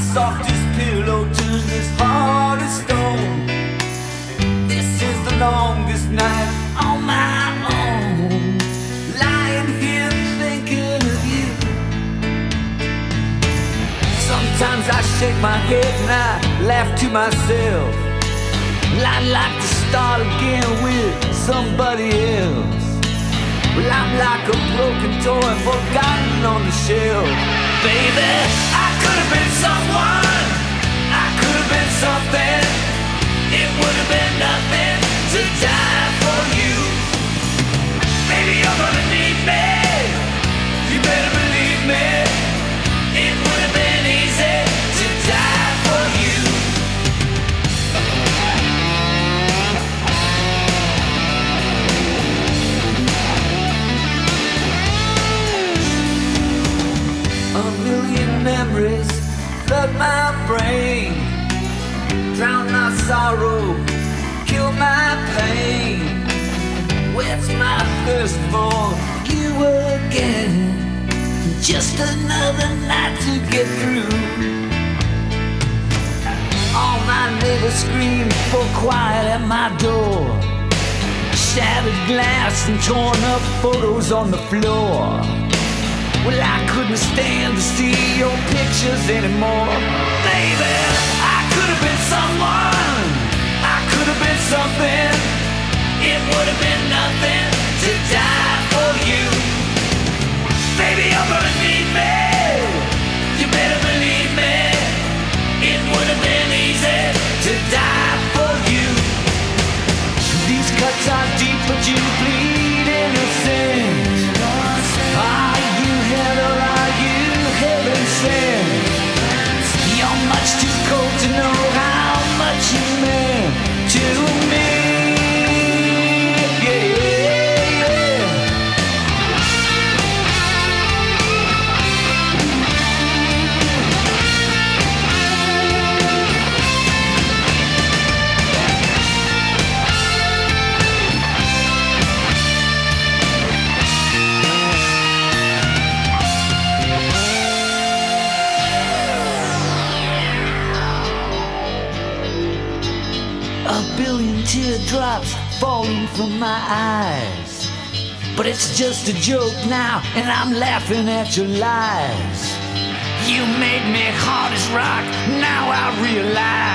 softest pillow turns as hard as stone. This is the longest night on my own, lying here thinking of you. Sometimes I shake my head and I laugh to myself. I'd like to start again with somebody else. Well, I'm like a broken toy forgotten on the shelf. Baby, I could have been someone, I could have been something. It would have been nothing to die for you. Baby, you're gonna need me, you better believe me. It would have been easy to die for you. A million memories flood my brain, drown my sorrow, kill my pain, whets my thirst for you again. Just another night to get through. All my neighbors scream for quiet at my door. Shattered glass and torn up photos on the floor. Well, I couldn't stand to see your pictures anymore. Baby, I could have been someone, I could have been something. It would have been nothing to die for you. Baby, you're gonna need me, you better believe me. It would have been easy to die for you. These cuts are deep, but you bleed innocent. Are you hell or are you heaven sent? You're much too cold to know how much you meant to me. Teardrops falling from my eyes, but it's just a joke now, and I'm laughing at your lies. You made me hard as rock, now I realize